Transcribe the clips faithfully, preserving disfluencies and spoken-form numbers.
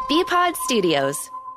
B-Pod Studios.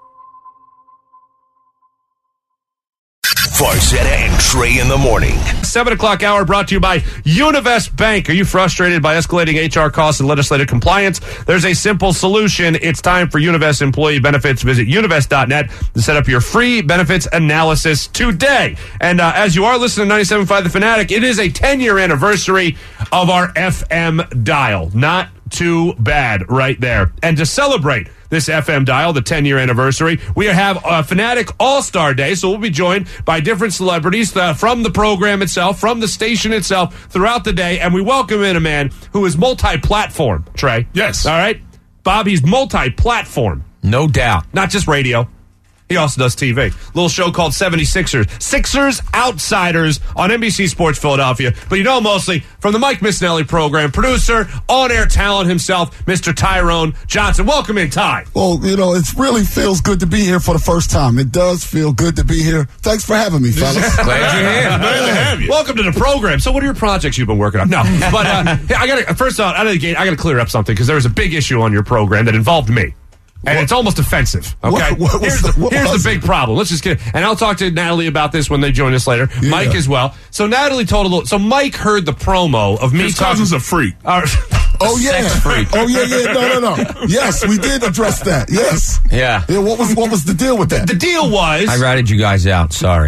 Farzetta and Trey in the morning. seven o'clock hour brought to you by Univest Bank. Are you frustrated by escalating H R costs and legislative compliance? There's a simple solution. It's time for Univest employee benefits. Visit univest dot net to set up your free benefits analysis today. And uh, as you are listening to ninety-seven point five The Fanatic, it is a ten-year anniversary of our F M dial. Not too bad right there. And to celebrate this F M dial, the ten-year anniversary, we have a Fanatic All-Star Day, so we'll be joined by different celebrities uh, from the program itself, from the station itself, throughout the day, and we welcome in a man who is multi-platform, Trey. Yes. All right? Bob, he's multi-platform. No doubt. Not just radio. He also does T V. Little show called seventy-sixers. Sixers Outsiders on N B C Sports Philadelphia. But you know him mostly from the Mike Missinelli program. Producer, on-air talent himself, Mister Tyrone Johnson. Welcome in, Ty. Well, you know, it really feels good to be here for the first time. It does feel good to be here. Thanks for having me, fellas. Glad you're here. Glad to have you. Welcome to the program. So what are your projects you've been working on? No, but uh, I got to, first off, out of the gate, I got to clear up something because there was a big issue on your program that involved me. And what? It's almost offensive, okay? What, what here's the, the, here's the big it? problem. Let's just get and I'll talk to Natalie about this when they join us later. Yeah. Mike as well. So Natalie told a little. So Mike heard the promo of me His talking. cousin's a freak. Uh, Oh, yeah. Oh, yeah, yeah. No, no, no. Yes, we did address that. Yes. Yeah. Yeah, what was what was the deal with that? the deal was. I ratted you guys out. Sorry.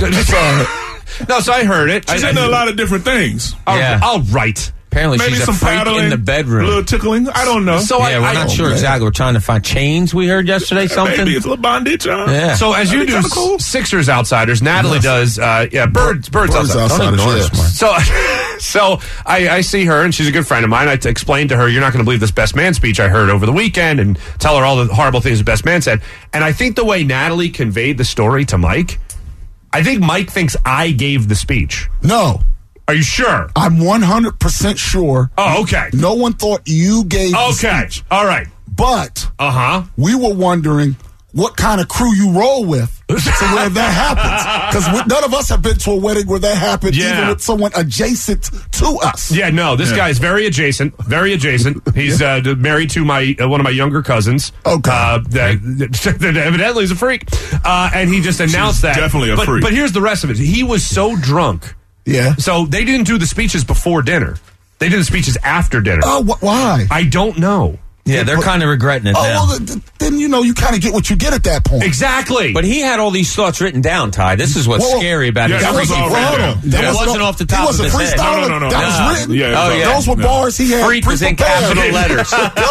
No, so I heard it. She's I, into I, a lot of different things. All, Yeah. all right. Apparently Maybe she's some a freak paddling, in the bedroom. a little tickling. I don't know. So yeah, I, we're I not don't- sure man. exactly. We're trying to find chains. We heard yesterday something. Maybe it's a little bondage. Huh? Yeah. So as you That'd be do kinda cool. Sixers Outsiders, Natalie does. Uh, yeah, birds, birds, Birds outsiders. Outsiders, Don't ignore yeah. us, Mark. So, so I, I see her, and she's a good friend of mine. I t- explained to her, "You're not going to believe this best man speech I heard over the weekend," and tell her all the horrible things the best man said. And I think the way Natalie conveyed the story to Mike, I think Mike thinks I gave the speech. No. Are you sure? I'm one hundred percent sure. Oh, okay. No one thought you gave Okay. the speech. All right. But Uh huh. we were wondering what kind of crew you roll with to where that happens. Because none of us have been to a wedding where that happened, Yeah. even with someone adjacent to us. Yeah, no, this Yeah. guy's very adjacent, very adjacent. He's uh, d- married to my uh, one of my younger cousins. Okay. Uh, that, that evidently is a freak. Uh, and he just announced She's that. definitely a but, freak. But here's the rest of it. He was so drunk. Yeah. So they didn't do the speeches before dinner. They did the speeches after dinner. Oh, wh- why? I don't know. Yeah, they're but- kind of regretting it Oh, now. well, th- th- then, you know, you kind of get what you get at that point. Exactly. But he had all these thoughts written down, Ty. This is what's Whoa, whoa. scary about Yeah, his that was freaky all freak. written Hold down. on. That was wasn't no- off the top He wasn't of his head. freestyling. No, no, no, no. That Nah. was written. Yeah, it was Oh, all- yeah. Those were No. bars he had. Freak was in pre-prepared. capital letters.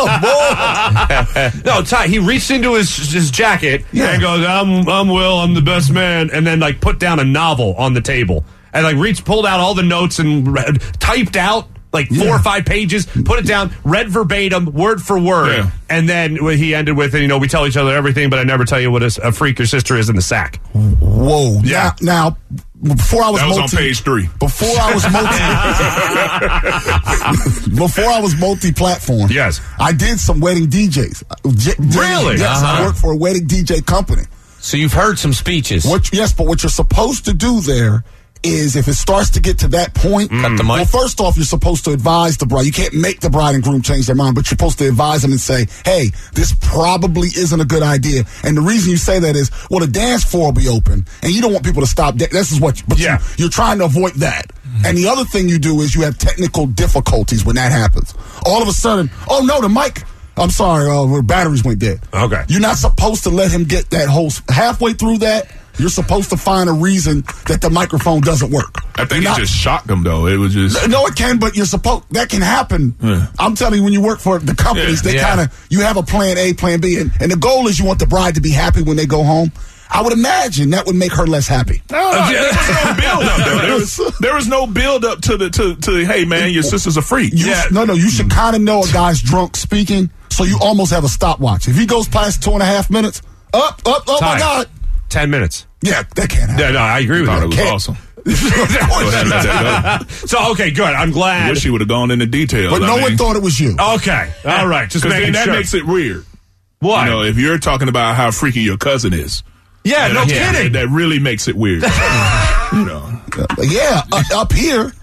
Come on. No, Ty, he reached into his his jacket Yeah. and goes, I'm, I'm Will, I'm the best man, and then, like, put down a novel on the table. And, like, reached, pulled out all the notes and read, typed out, like, four Yeah. or five pages, put it down, read verbatim, word for word. Yeah. And then he ended with, you know, we tell each other everything, but I never tell you what a, a freak your sister is in the sack. Whoa. Yeah. Now, now, before I was That was multi, on page three. Before I was multi, before I was multi-platform. Yes. I did some wedding D Js. J- Really? Yes, Uh-huh. I worked for a wedding D J company. So you've heard some speeches. What? Yes, but what you're supposed to do there is if it starts to get to that point, Cut the mic. well, first off, you're supposed to advise the bride. You can't make the bride and groom change their mind, but you're supposed to advise them and say, hey, this probably isn't a good idea. And the reason you say that is, well, the dance floor will be open, and you don't want people to stop. Da- this is what, but Yeah. you, you're trying to avoid that. And the other thing you do is you have technical difficulties when that happens. All of a sudden, oh no, the mic. I'm sorry, uh, the batteries went dead. Okay. You're not supposed to let him get that whole halfway through that. You're supposed to find a reason that the microphone doesn't work. I think You're it not- just shocked him, though. It was just. No, it can, but you're supposed that can happen. Yeah. I'm telling you, when you work for the companies, Yeah. they Yeah. kind of you have a plan A, plan B, and, and the goal is you want the bride to be happy when they go home. I would imagine that would make her less happy. No, there was no build up. There, there was there was no build up to the to to hey man, your sister's a freak. You, No, no, you should kind of know a guy's drunk speaking, so you almost have a stopwatch. If he goes past two and a half minutes, up, up, oh Ty, my God. Ten minutes. Yeah, that can't happen. Yeah, no, I agree with Thought you. it was Can't- awesome. Go ahead and let that go. So, okay, good. I'm I glad. wish she would have gone into details. But I no mean, one thought it was you. Okay. All right. Just because making then that sure. makes it weird. Why? You know, if you're talking about how freaky your cousin is. yeah, no that, kidding. That really makes it weird. You know. Yeah, uh, up here,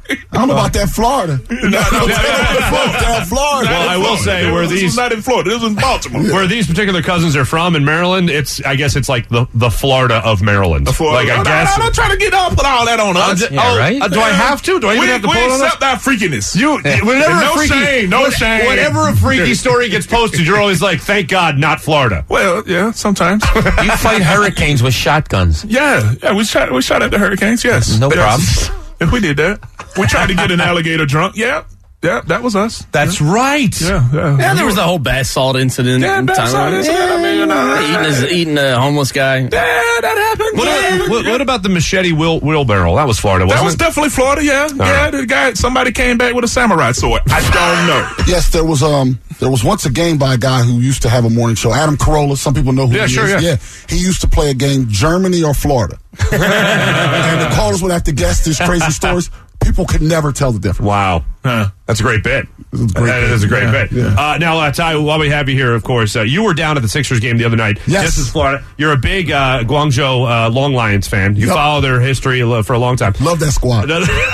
I don't know about that Florida. No, no, no, no, no. Down Florida. Well, I will say where this these was not in Florida. This was in Baltimore. where these particular cousins are from in Maryland. It's I guess it's like the, the Florida of Maryland. The Florida. Like I no, guess. no, don't try to get all put all that on us. Uh, Yeah, oh, right? uh, do I have to? Do I even we have to we put it on us? accept our freakiness. You, whenever no a freaky, shame, no when- shame. Whenever a freaky story gets posted, you're always like, "Thank God, not Florida." Well, yeah, sometimes. You fight hurricanes with shotguns. yeah, yeah, we shot we shot at the Hurricanes. Yes, No But problem. that's- If we did that, we tried to get an alligator drunk. Yeah, yeah, that was us. That's right. Yeah, yeah. Yeah, there was the whole bath salt incident. Yeah, in bath time. salt incident, I mean, you know. eating, his, eating a homeless guy. Yeah, that happened. What, yeah. about, what, what about the machete wheel, wheelbarrow? That was Florida, wasn't That was it? definitely Florida. Yeah, yeah. right. The guy, somebody came back with a samurai sword. I don't know. Yes, there was um there was once a game by a guy who used to have a morning show, Adam Carolla. Some people know who Yeah, he sure, is. yeah. he used to play a game, Germany or Florida, and the callers would have to guess these crazy stories. People could never tell the difference. Wow. Huh. That's a great bit. This is a great That bit. is a great Yeah, bit. Uh, now, uh, Ty, while we have you here, of course, uh, you were down at the Sixers game the other night. Yes. This is Florida. You're a big uh, Guangzhou uh, Long Lions fan. You Yep. follow their history uh, for a long time. Love that squad.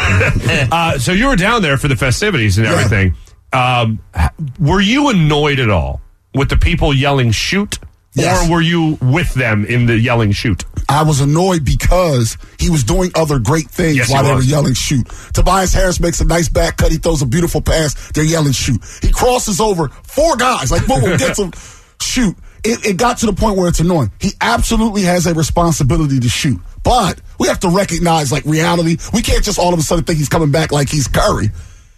uh, so you were down there for the festivities and Yeah. everything. Um, h- were you annoyed at all with the people yelling shoot? Yes. Or were you with them in the yelling shoot? I was annoyed because he was doing other great things Yes, he while they were was. yelling shoot. Tobias Harris makes a nice back cut. He throws a beautiful pass. They're yelling shoot. He crosses over four guys. Like, boom, boom, gets him, shoot. It, it got to the point where it's annoying. He absolutely has a responsibility to shoot. But we have to recognize, like, reality. We can't just all of a sudden think he's coming back like he's Curry.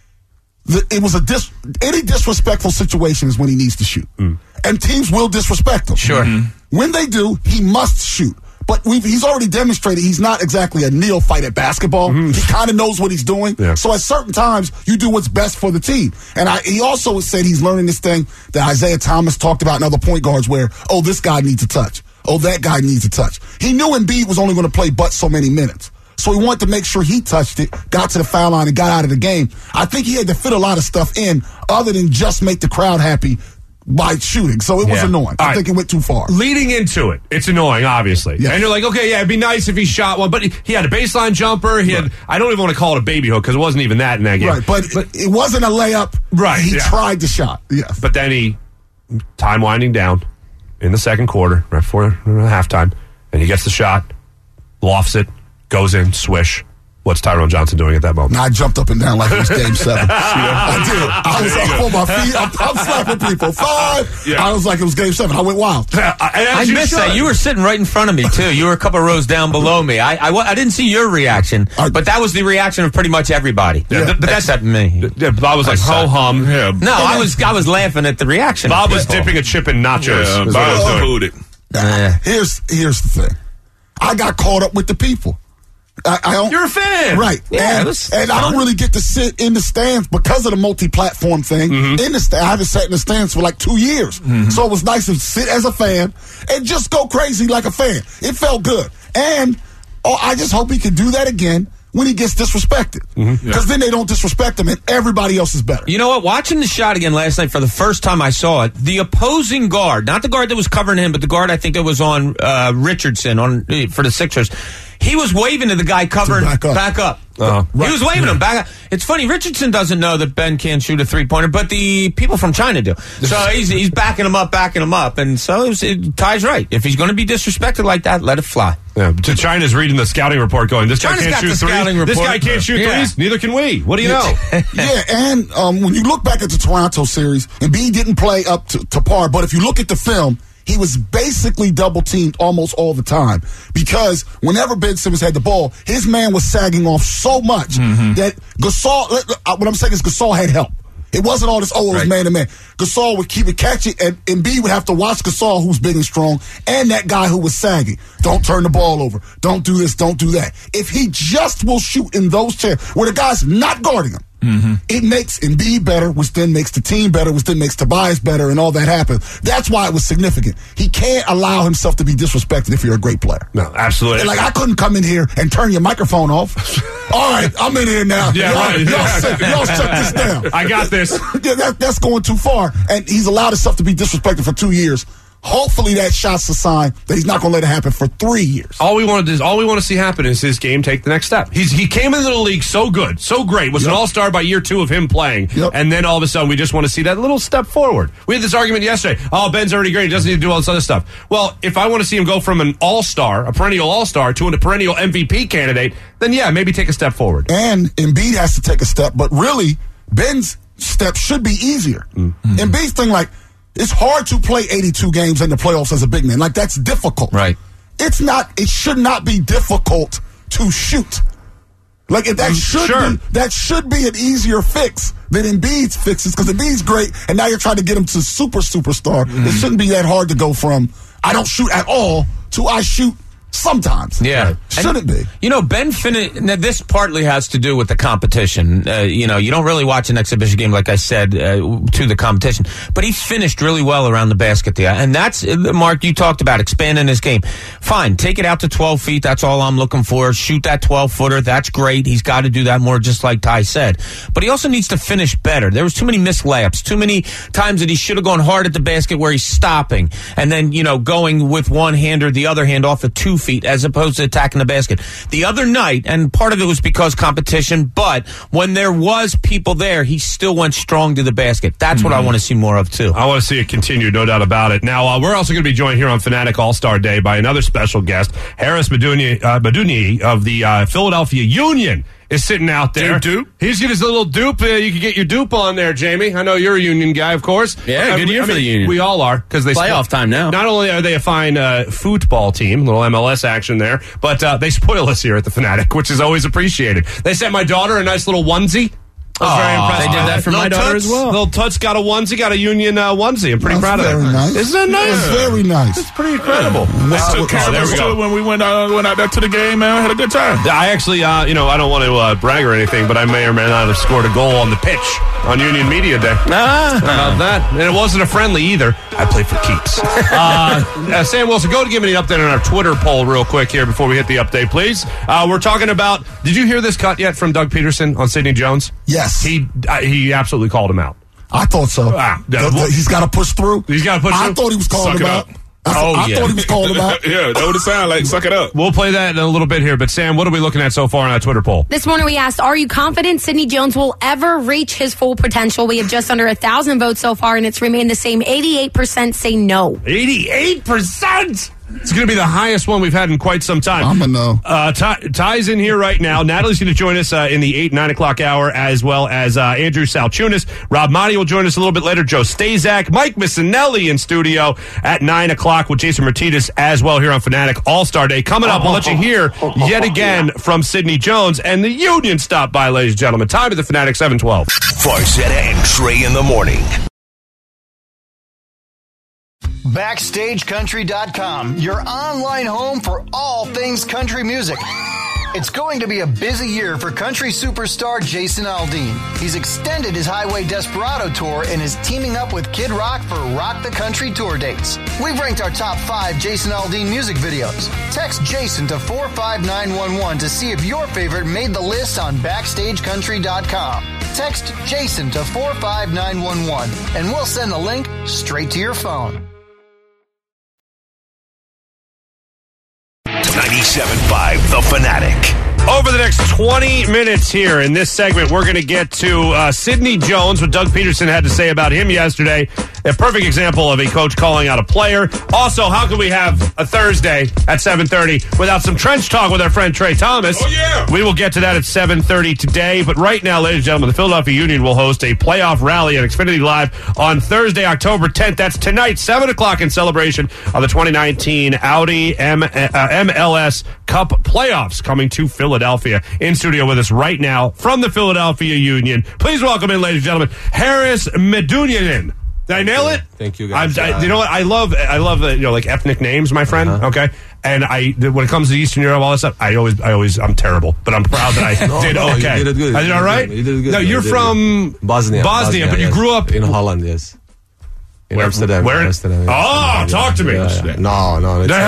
The, it was a dis, any disrespectful situation is when he needs to shoot. Mm. And teams will disrespect him. Sure. When they do, he must shoot. But we've, he's already demonstrated he's not exactly a neophyte at basketball. He kind of knows what he's doing. Yeah. So at certain times, you do what's best for the team. And I, he also said he's learning this thing that Isaiah Thomas talked about in other point guards where, oh, this guy needs a touch. Oh, that guy needs a touch. He knew Embiid was only going to play but so many minutes. So he wanted to make sure he touched it, got to the foul line, and got out of the game. I think he had to fit a lot of stuff in other than just make the crowd happy by shooting. So it was Yeah. annoying. All I right. think it went too far. Leading into it, it's annoying, obviously. Yes. And you're like, okay, yeah, it'd be nice if he shot one, but he, he had a baseline jumper. He had, I don't even want to call it a baby hook because it wasn't even that in that game. Right, but, it, it wasn't a layup. Right, He yeah. tried the shot. Yes. But then he, time winding down in the second quarter, right before halftime, and he gets the shot, lofts it, goes in, swish. What's Tyrone Johnson doing at that moment? And I jumped up and down like it was game seven. I did. I was up on my feet. I'm, I'm slapping people. Five. Yeah. I was like it was game seven. I went wild. I missed that. You were sitting right in front of me, too. You were a couple rows down below me. I, I, wa- I didn't see your reaction, I- but that was the reaction of pretty much everybody. Yeah, th- but that's- except me. Yeah, Bob was like, ho hum. Yeah, No, I was I was laughing at the reaction. Bob of was people. dipping a chip in nachos. yeah. is what he was Bob doing. booted. Eh. Here's here's the thing. I got caught up with the people. I, I don't, You're a fan. Right. Yeah, and it was and I don't fun. really get to sit in the stands because of the multi-platform thing. Mm-hmm. In the stand, I haven't sat in the stands for like two years. So it was nice to sit as a fan and just go crazy like a fan. It felt good. And oh, I just hope he can do that again when he gets disrespected. Because Mm-hmm. then they don't disrespect him and everybody else is better. You know what? Watching the shot again last night for the first time I saw it, the opposing guard, not the guard that was covering him, but the guard I think that was on uh, Richardson on uh, for the Sixers, he was waving to the guy covering back up. Back up. Uh-huh. He was waving him back up. It's funny, Richardson doesn't know that Ben can't shoot a three-pointer, but the people from China do. So he's he's backing him up, backing him up. And so it was, it, Ty's right. If he's going to be disrespected like that, let it fly. Yeah, to China's reading the scouting report going, this China's guy got can't shoot the threes. scouting This report. guy can't shoot Yeah. threes. Neither can we. What do you know? Yeah, and um, when you look back at the Toronto series, Embiid didn't play up to, to par, but if you look at the film, he was basically double teamed almost all the time because whenever Ben Simmons had the ball, his man was sagging off so much that Gasol, what I'm saying is Gasol had help. It wasn't all this, oh, it was Right. man to man. Gasol would keep it, catch it, and Embiid would have to watch Gasol, who's big and strong, and that guy who was sagging. Don't turn the ball over. Don't do this, don't do that. If he just will shoot in those chairs where the guy's not guarding him, it makes Embiid better, which then makes the team better, which then makes Tobias better, and all that happens. That's why it was significant. He can't allow himself to be disrespected if you're a great player. No, absolutely. And like, I couldn't come in here and turn your microphone off. All right, I'm in here now. Yeah, y'all, right. y'all, shut, y'all shut this down. I got this. Yeah, that, that's going too far. And he's allowed himself to be disrespected for two years. hopefully that shot's a sign that he's not going to let it happen for three years. All we want to do, all we want to see happen is his game take the next step. He's he came into the league so good, so great, was Yep. an all-star by year two of him playing, Yep. and then all of a sudden we just want to see that little step forward. We had this argument yesterday. Oh, Ben's already great. He doesn't need to do all this other stuff. Well, if I want to see him go from an all-star, a perennial all-star, to a perennial M V P candidate, then yeah, maybe take a step forward. And Embiid has to take a step, but really, Ben's step should be easier. Mm-hmm. Embiid's thing, like, it's hard to play eighty-two games in the playoffs as a big man. Like, that's difficult. Right. It's not, it should not be difficult to shoot. Like, if that should Sure. be, that should be an easier fix than Embiid's fixes, because Embiid's great, and now you're trying to get him to super, superstar. Mm-hmm. It shouldn't be that hard to go from, I don't shoot at all, to I shoot sometimes. Yeah. Shouldn't be. You know, Ben finished. Now, this partly has to do with the competition. Uh, you know, you don't really watch an exhibition game, like I said, uh, to the competition. But he finished really well around the basket there. And that's, uh, Mark, you talked about expanding his game. Fine, take it out to twelve feet. That's all I'm looking for. Shoot that twelve-footer. That's great. He's got to do that more, just like Ty said. But he also needs to finish better. There was too many missed layups, too many times that he should have gone hard at the basket where he's stopping. And then, you know, going with one hand or the other hand off of two feet as opposed to attacking the basket. The other night, and part of it was because competition, but when there was people there, he still went strong to the basket. That's mm-hmm. what I want to see more of, too. I want to see it continue, no doubt about it. Now, uh, we're also going to be joined here on Fanatic All-Star Day by another special guest, Harris Meduni, uh, Meduni of the uh, Philadelphia Union. Is sitting out there. Dupe, dupe. He's got his little dupe. Uh, you can get your dupe on there, Jamie. I know you're a Union guy, of course. Yeah, uh, good year I for mean, the Union. We all are, because they Playoff spoil- time now. Not only are they a fine uh, football team, little M L S action there, but uh, they spoil us here at the Fanatic, which is always appreciated. They sent my daughter a nice little onesie. I was very Aw, impressed. they did by that for my Little daughter Toots- as well. Little Toots got a onesie, got a Union uh, onesie. I'm pretty That's proud of very that. nice. Isn't that nice? It's very nice. It's pretty incredible. They Wow. took Oh, care of there us we go. too when we went out, went out there to the game, man. Had a good time. I actually, uh, you know, I don't want to uh, brag or anything, but I may or may not have scored a goal on the pitch on Union Media Day. Ah. How about that? And it wasn't a friendly either. I played for keeps. uh, uh, Sam Wilson, go to give me an update on our Twitter poll real quick here before we hit the update, please. Uh, we're talking about, did you hear this cut yet from Doug Peterson on Sidney Jones? Yes. He uh, he absolutely called him out. I thought so. Ah, The- the- he's got to push through. He's gotta push I through? thought he was calling Suck him it out. up. I, Oh, I yeah. thought he was calling him out. Yeah, that would it sound like. Suck it up. We'll play that in a little bit here, but Sam, what are we looking at so far on our Twitter poll? This morning we asked, are you confident Sidney Jones will ever reach his full potential? We have just under a thousand votes so far, and it's remained the same. eighty-eight percent say no. eighty-eight percent! It's going to be the highest one we've had in quite some time. I'm a no. Uh, Ty, Ty's in here right now. Natalie's going to join us uh, in the eight, nine o'clock hour, as well as uh, Andrew Salchunas. Rob Motti will join us a little bit later. Joe Stazak, Mike Missinelli in studio at nine o'clock with Jason Martinez as well here on Fanatic All-Star Day. Coming up, we'll let you hear yet again from Sidney Jones, and the Union stop by, ladies and gentlemen. Time at the Fanatic seven twelve. Farzetta and Trey in the morning. Backstage Country dot com, your online home for all things country music. It's going to be a busy year for country superstar Jason Aldean. He's extended his Highway Desperado tour and is teaming up with Kid Rock for Rock the Country tour dates. We've ranked our top five Jason Aldean music videos. Text Jason to four five nine one one to see if your favorite made the list on Backstage Country dot com. Text Jason to four five nine one one and we'll send the link straight to your phone. ninety-seven point five The Fanatic. Over the next twenty minutes here in this segment, we're going to get to uh, Sidney Jones, what Doug Peterson had to say about him yesterday. A perfect example of a coach calling out a player. Also, how can we have a Thursday at seven thirty without some trench talk with our friend Trey Thomas? Oh, yeah. We will get to that at seven thirty today. But right now, ladies and gentlemen, the Philadelphia Union will host a playoff rally at Xfinity Live on Thursday, October tenth. That's tonight, seven o'clock, in celebration of the twenty nineteen Audi M- uh, M L S Cup playoffs coming to Philadelphia. In studio with us right now from the Philadelphia Union. Please welcome in, ladies and gentlemen, Harris Medunian. Did I nail it? Thank you, guys. I'm, I, you know what? I love, I love, uh, you know, like ethnic names, my friend. Uh-huh. Okay, and I, when it comes to Eastern Europe, all that stuff, I always, I always, I'm terrible, but I'm proud that I No, did no, you okay. did it good. I did You all did right. good. You did good. No, You you're did from good. Bosnia. Bosnia, but you yes. grew up in Holland. Yes. In Where- Amsterdam. where- Amsterdam, yeah. Oh, talk to me. Yeah, yeah. No, no. It's,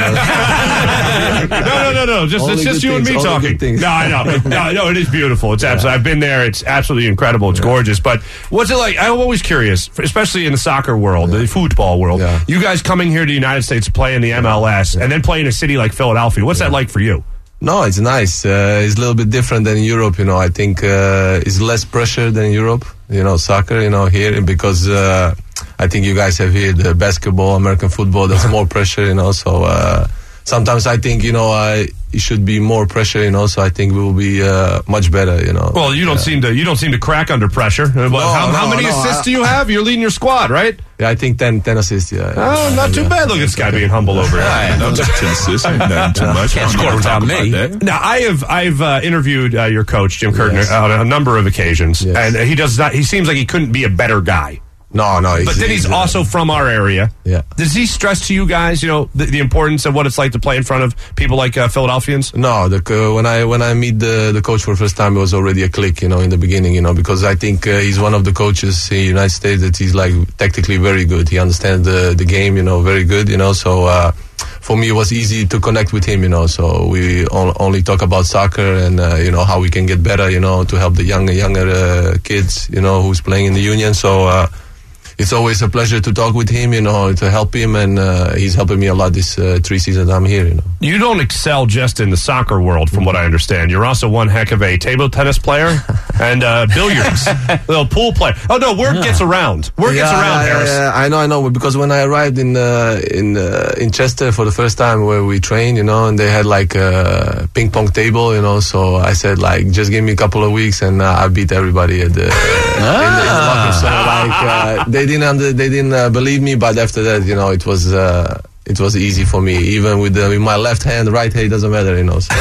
uh, no, no, no, no. Just Only it's just good you and things, me only talking. good things. No, I know. No, no, it is beautiful. It's absolutely. I've been there. It's absolutely incredible. It's gorgeous. But what's it like? I'm always curious, especially in the soccer world, the football world. Yeah. You guys coming here to the United States to play in the M L S and then play in a city like Philadelphia. What's that like for you? No, it's nice. Uh, it's a little bit different than Europe, you know. I think uh, it's less pressure than Europe, you know, soccer, you know, here, because uh, I think you guys have here the basketball, American football, there's more pressure, you know, so uh, sometimes I think, you know, I, it should be more pressure, you know, so I think we will be uh, much better, you know. Well, you don't seem to you don't seem to crack under pressure. Uh, what- how, how no, many no, assists I- do you have? You're leading your squad, right? Yeah, I think ten, ten assists, yeah. Oh, not too bad. Look at this guy being humble over here. No, just ten assists. Ain't nothing too much. Can't I don't score need to without talk me. about that. Now, I have I've uh, interviewed uh, your coach Jim Curtin Yes. on a number of occasions, Yes. and he does not. He seems like he couldn't be a better guy. No, no. But then he's uh, also from our area. Yeah. Does he stress to you guys, you know, the, the importance of what it's like to play in front of people like uh, Philadelphians? No, the, uh, when I when I meet the the coach for the first time, it was already a click, you know, in the beginning, you know, because I think uh, he's one of the coaches in the United States that he's like tactically very good. He understands the the game, you know, very good, you know. So uh, for me, it was easy to connect with him, you know. So we on, only talk about soccer and uh, you know how we can get better, you know, to help the younger younger uh, kids, you know, who's playing in the union. So. Uh, It's always a pleasure to talk with him, you know, to help him, and uh, he's helping me a lot this uh, three seasons I'm here, you know. You don't excel just in the soccer world, from what I understand. You're also one heck of a table tennis player and uh, billiards, little pool player. Oh no, word gets around. Word gets Yeah, around, yeah, Harris. yeah, I know, I know. Because when I arrived in uh, in uh, in Chester for the first time, where we trained, you know, and they had like a ping pong table, you know. So I said, like, just give me a couple of weeks, and uh, I beat everybody at the, uh, in the, in the locker. So like, uh, they didn't under, they didn't uh, believe me, but after that, you know, it was. Uh, It was easy for me, even with, the, with my left hand, right hand, it doesn't matter, you know. So.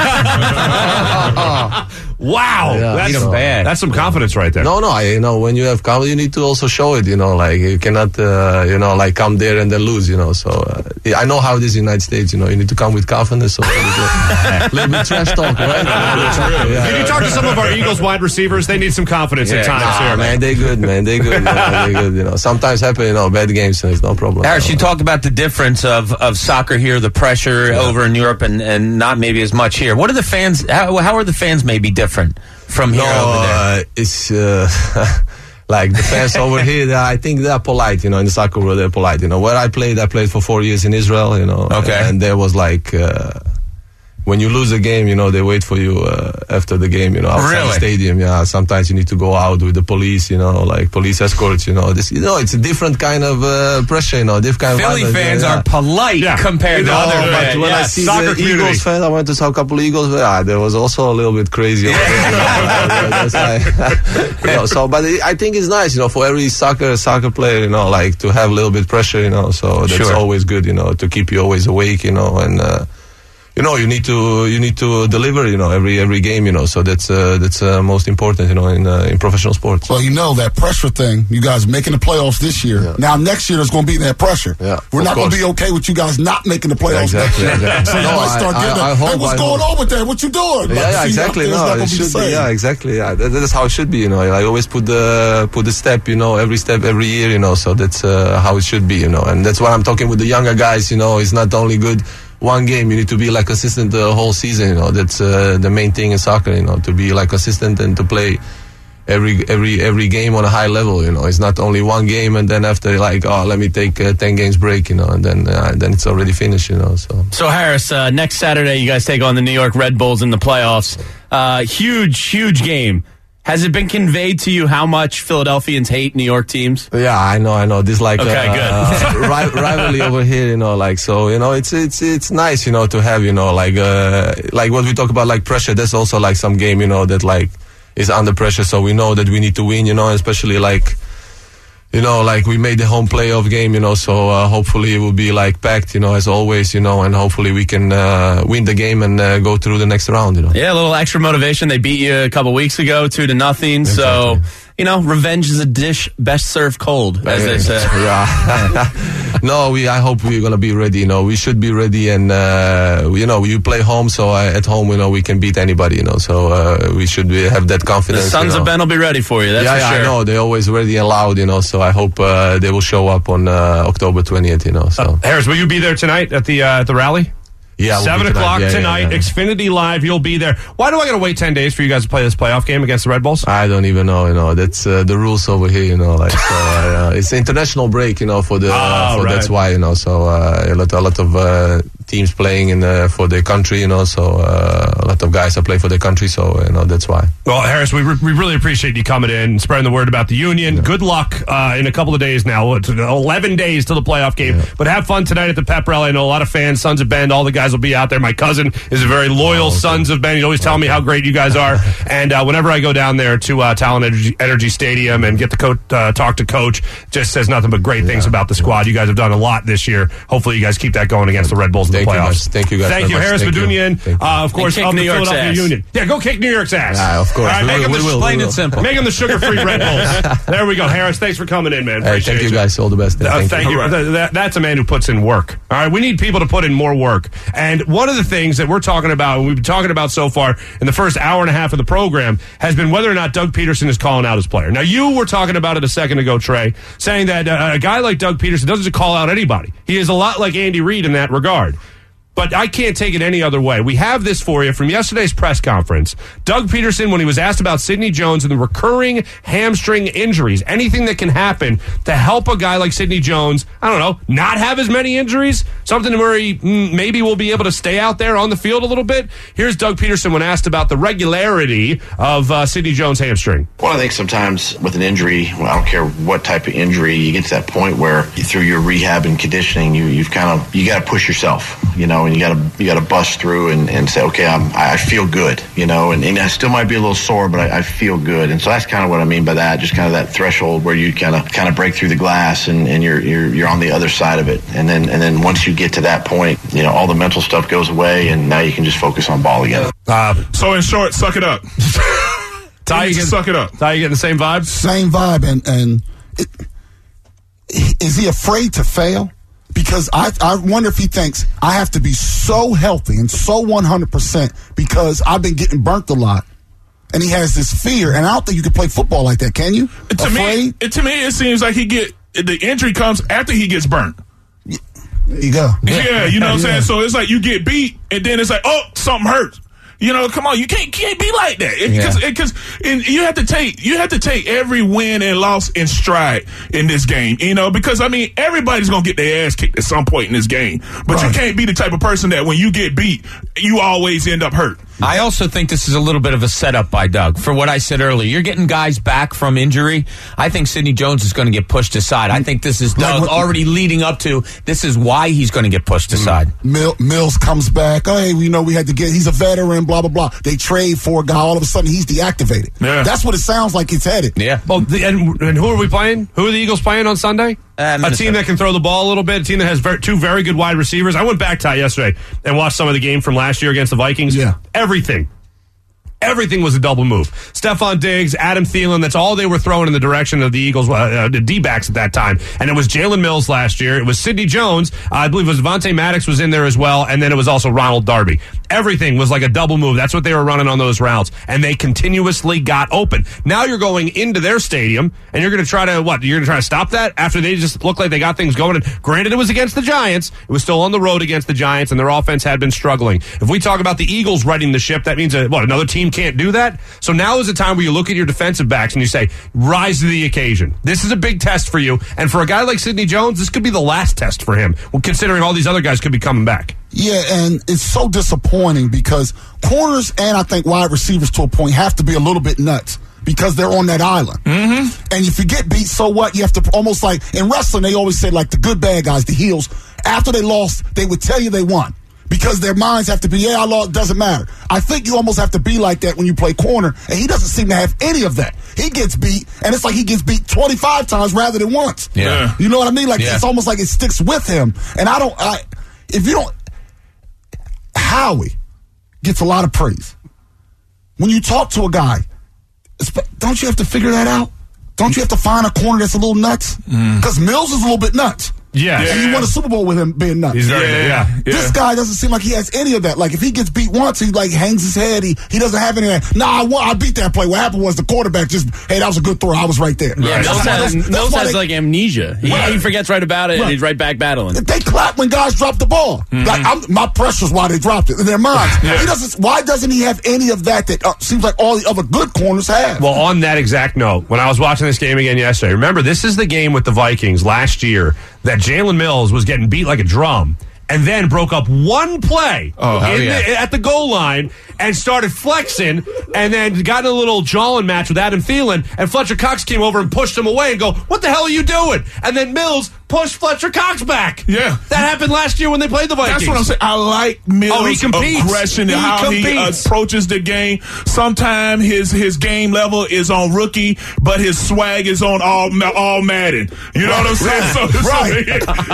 Wow, Yeah, that's, so- bad. that's some confidence right there. No, no, I, you know, when you have confidence, you need to also show it, you know, like, you cannot, uh, you know, like, come there and then lose, you know, so, uh, yeah, I know how it is in the United States, you know, you need to come with confidence, so, a little bit trash talk, right? Yeah. Did you talk to some of our Eagles wide receivers? They need some confidence at Yeah, times Nah, here. man, they good, man, they good, yeah, they good, you know, sometimes happen, you know, bad games, so it's no problem. Harris, you talked about the difference of, of soccer here, the pressure over in Europe, and, and not maybe as much here. What are the fans? How, how are the fans maybe different from here No, over there? uh, it's uh, like the fans over here. They, I think they are polite, you know. In the soccer world, they're polite. You know, where I played, I played for four years in Israel. You know, Okay. and there was like. Uh, when you lose a game, you know, they wait for you uh, after the game, you know, outside Really? the stadium. Yeah, sometimes you need to go out with the police, you know, like police escorts, you know. This, you know, it's a different kind of uh, pressure, you know, different kind Philly of violence, fans yeah, yeah. are polite Yeah. compared to No, other but fans. When I Yes. see soccer the community. Eagles fan, I went to saw a couple of Eagles. Yeah, there was also a little bit crazy. over there, you know, that's like- you know, so, but it, I think it's nice, you know, for every soccer soccer player, you know, like to have a little bit pressure, you know. So that's Sure. always good, you know, to keep you always awake, you know, and. Uh, You know, you need to you need to deliver. You know, every every game. You know, so that's uh, that's uh, most important. You know, in uh, in professional sports. Well, you know that pressure thing. You guys making the playoffs this year. Yeah. Now next year there's going to be that pressure. Yeah, We're of not going to course. be okay with you guys not making the playoffs Yeah, exactly, next year. exactly. So you No, might start I- getting I- I that. Hey, hope- what's I going hope. on with that? What you doing? But Yeah, yeah, see, exactly. it's not No, gonna it be the should be. same. Yeah, exactly. Yeah, that, that is how it should be. You know, I always put the put the step. You know, every step, every year. You know, so that's uh, how it should be. You know, and that's why I'm talking with the younger guys. You know, it's not only good one game. You need to be like consistent the whole season. You know, that's uh, the main thing in soccer. You know, to be like consistent and to play every every every game on a high level. You know, it's not only one game and then after like, oh, let me take uh, ten games break. You know, and then uh, then it's already finished. You know, so. So, Harris, uh, next Saturday, you guys take on the New York Red Bulls in the playoffs. Uh, huge, huge game. Has it been conveyed to you how much Philadelphians hate New York teams? Yeah, I know, I know. This like Okay, uh, good. uh, ri- rivalry over here, you know, like so, you know, it's it's it's nice, you know, to have, you know, like uh, like what we talk about, like pressure. There's also like some game, you know, that like is under pressure, so we know that we need to win, you know, especially like. You know, like we made the home playoff game, you know, so uh, hopefully it will be like packed, you know, as always, you know, and hopefully we can uh, win the game and uh, go through the next round, you know. Yeah, a little extra motivation. They beat you a couple weeks ago, two to nothing. So, you know, revenge is a dish best served cold, as they say. Yeah. No, we. I hope we're gonna be ready. You know, we should be ready, and uh, you know, you play home, so uh, at home, you know, we can beat anybody. You know, so uh, we should be, have that The confidence. Sons you know. of Ben will be ready for you. That's yeah, for yeah, sure. I know they're always ready and loud. You know, so I hope uh, they will show up on uh, October twentieth. You know, so Uh, Harris, will you be there tonight at the uh, at the rally? yeah, we'll Seven be o'clock Yeah, yeah, tonight, yeah. Xfinity Live. You'll be there. Why do I got to wait ten days for you guys to play this playoff game against the Red Bulls? I don't even know, you know. That's uh, the rules over here, you know. Like, so, uh, it's international break, you know. For the, uh, Oh, for right. that's why, you know. So uh, a lot, a lot of uh, teams playing in uh, for their country, you know. So uh, a lot of guys that play for their country, so you know that's why. Well, Harris, we, re- we really appreciate you coming in and spreading the word about the Union. Good luck uh, in a couple of days now. It's eleven days to the playoff game. Yeah. But have fun tonight at the pep rally. I know a lot of fans, Sons of Ben, all the guys will be out there. My cousin is a very loyal Oh, okay. Sons of Ben. He's always telling me how great you guys are. And uh, whenever I go down there to uh, Talent Energy, Energy Stadium and get to co- uh, talk to Coach, just says nothing but great things about the squad. You guys have done a lot this year. Hopefully you guys keep that going against the Red Bulls in Thank the you playoffs. much. Thank you guys Thank very you, much. Harris Thank you. Badunian, Thank you. uh, of course, kick of New the York's Philadelphia ass. Union. Yeah, go kick New York's ass. Yeah, of course. All right, We make will, them we the will, Plain we and will. simple. Make them the sugar-free Red Bulls. There we go. Harris, thanks for coming in, man. Hey, Appreciate thank you guys. All the best. Uh, Thank, thank you. you. Th- that- that's a man who puts in work. All right, we need people to put in more work. And one of the things that we're talking about, and we've been talking about so far in the first hour and a half of the program, has been whether or not Doug Peterson is calling out his player. Now, you were talking about it a second ago, Trey, saying that uh, a guy like Doug Peterson doesn't just call out anybody. He is a lot like Andy Reid in that regard. But I can't take it any other way. We have this for you from yesterday's press conference. Doug Peterson, when he was asked about Sidney Jones and the recurring hamstring injuries, anything that can happen to help a guy like Sidney Jones, I don't know, not have as many injuries, something where he mm, maybe will be able to stay out there on the field a little bit. Here's Doug Peterson when asked about the regularity of uh, Sidney Jones' hamstring. Well, I think sometimes with an injury, well, I don't care what type of injury, you get to that point where through your rehab and conditioning, you, you've kind of, you got to push yourself, you know, and you got to, you got to bust through and, and say, okay, I'm, I feel good, you know, and, and I still might be a little sore, but I, I feel good. And so that's kind of what I mean by that, just kind of that threshold where you kind of, kind of break through the glass and, and you're, you're, you're on the other side of it. And then, and then once you get to that point, you know, all the mental stuff goes away and now you can just focus on ball again. Uh, So in short, suck it up. Ty, you Just get, suck it up. Ty, you getting the same vibe? Same vibe, and and it, is he afraid to fail? Because I I wonder if he thinks I have to be so healthy and so one hundred percent because I've been getting burnt a lot, and he has this fear. And I don't think you can play football like that, can you? To me, it, to me, it seems like he get the injury comes after he gets burnt. There you go. Yeah, you know what I'm Yeah. saying? So it's like you get beat, and then it's like, oh, something hurts. You know, come on, you can't can't be like that because Yeah. because you have to take you have to take every win and loss in stride in this game. You know, because I mean everybody's gonna get their ass kicked at some point in this game, but you Right. can't be the type of person that when you get beat, you always end up hurt. I also think this is a little bit of a setup by Doug for what I said earlier. You're getting guys back from injury. I think Sidney Jones is going to get pushed aside. I think this is Doug Like what- already leading up to this is why he's going to get pushed aside. Mill, Mills comes back. Oh, hey, you know, we had to get, he's a veteran, blah, blah, blah. They trade for a guy. All of a sudden, he's deactivated. Yeah. That's what it sounds like it's headed. Yeah. Well, the, and, and who are we playing? Who are the Eagles playing on Sunday? Uh, a Minnesota. team that can throw the ball a little bit. A team that has very, two very good wide receivers. I went back to yesterday and watched some of the game from last year against the Vikings. Yeah. Everything. Everything was a double move. Stephon Diggs, Adam Thielen, that's all they were throwing in the direction of the Eagles, uh, uh, the D-backs at that time. And it was Jalen Mills last year. It was Sidney Jones. Uh, I believe it was Devontae Maddox was in there as well. And then it was also Ronald Darby. Everything was like a double move. That's what they were running on those routes. And they continuously got open. Now you're going into their stadium and you're going to try to, what? You're going to try to stop that after they just looked like they got things going. And granted, it was against the Giants. It was still on the road against the Giants and their offense had been struggling. If we talk about the Eagles righting the ship, that means, uh, what, another team can't do that? So now is the time where you look at your defensive backs and you say, rise to the occasion. This is a big test for you. And for a guy like Sidney Jones, this could be the last test for him, well, considering all these other guys could be coming back. Yeah, and it's so disappointing because corners and I think wide receivers to a point have to be a little bit nuts because they're on that island. Mm-hmm. And if you get beat, so what? You have to almost like in wrestling, they always say like the good bad guys, the heels, after they lost, they would tell you they won. Because their minds have to be, yeah, I lost, doesn't matter. I think you almost have to be like that when you play corner, and he doesn't seem to have any of that. He gets beat, and it's like he gets beat twenty-five times rather than once. Yeah. You know what I mean? Like, Yeah. it's almost like it sticks with him. And I don't, I, if you don't, Howie gets a lot of praise. When you talk to a guy, don't you have to figure that out? don't you have to find a corner that's a little nuts? Because mm. Mills is a little bit nuts. Yes. And you won a Super Bowl with him being nuts. He's very yeah, good, yeah. yeah. This guy doesn't seem like he has any of that. Like, if he gets beat once, he, like, hangs his head. He he doesn't have any of that. Nah, I, won, I beat that play. What happened was the quarterback just, hey, that was a good throw. I was right there. Yeah, Right. Mills That's why has, those- that's Mills why has they- like, amnesia. He, Right. he forgets right about it, Right. and he's right back battling. They clap when guys drop the ball. Mm-hmm. Like, I'm, my pressure's why they dropped it in their minds. Yeah. He doesn't. Why doesn't he have any of that that uh, seems like all the other good corners have? Well, on that exact note, when I was watching this game again yesterday, remember, this is the game with the Vikings last year that Jalen Mills was getting beat like a drum and then broke up one play Oh, in yeah. the, at the goal line and started flexing and then got in a little jawing match with Adam Thielen, and Fletcher Cox came over and pushed him away and go, what the hell are you doing? And then Mills pushed Fletcher Cox back. Yeah. That happened last year when they played the Vikings. That's what I'm saying. I like Mills' Oh, he competes. aggression He and how competes. he approaches the game. Sometimes his his game level is on rookie, but his swag is on all all Madden. You know what I'm saying? So, Right.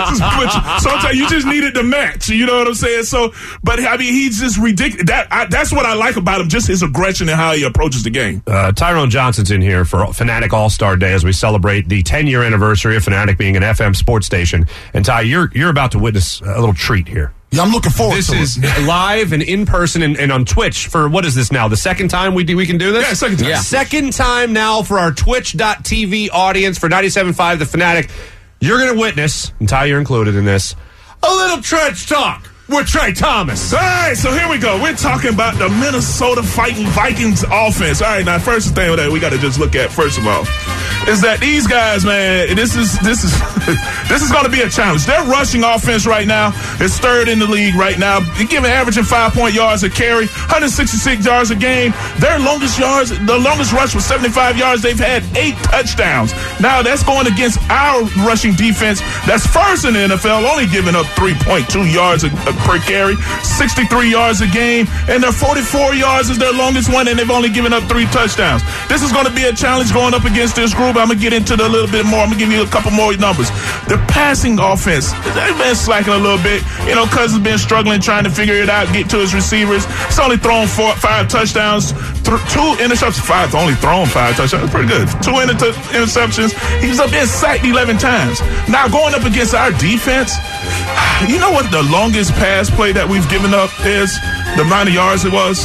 so sometimes you just needed the match. You know what I'm saying? So, but I mean, he's just ridiculous. That I, that's what I like about him, just his aggression and how he approaches the game. Uh, Tyrone Johnson's in here for Fanatic All-Star Day as we celebrate the ten-year anniversary of Fanatic being an F M sports station. And Ty, you're you're about to witness a little treat here. Yeah, I'm looking forward This to is it. live and in person and, and on Twitch for, what is this now? The second time we do, we can do this? Yeah, second time. Yeah. Second time now for our twitch dot t v audience for ninety-seven point five The Fanatic. You're going to witness, and Ty, you're included in this, a little trench talk with Trey Thomas. All right, so here we go. We're talking about the Minnesota Fighting Vikings offense. All right, now first thing that we got to just look at, first of all, is that these guys, man, this is this is this is going to be a challenge. Their rushing offense right now is third in the league right now. They're giving averaging five point yards a carry, one hundred sixty-six yards a game. Their longest yards, the longest rush was seventy-five yards. They've had eight touchdowns. Now that's going against our rushing defense. That's first in the N F L, only giving up three point two yards a, a per carry, sixty-three yards a game, and their forty-four yards is their longest one, and they've only given up three touchdowns. This is going to be a challenge going up against this group. I'm going to get into it a little bit more. I'm going to give you a couple more numbers. The passing offense, they've been slacking a little bit. You know, Cousins been struggling trying to figure it out, get to his receivers. He's only thrown four, five touchdowns, th- two interceptions, five, only thrown five touchdowns. That's pretty good. Two inter- interceptions. He's up there sacked eleven times. Now, going up against our defense, you know what the longest pass play that we've given up is? The amount of yards it was?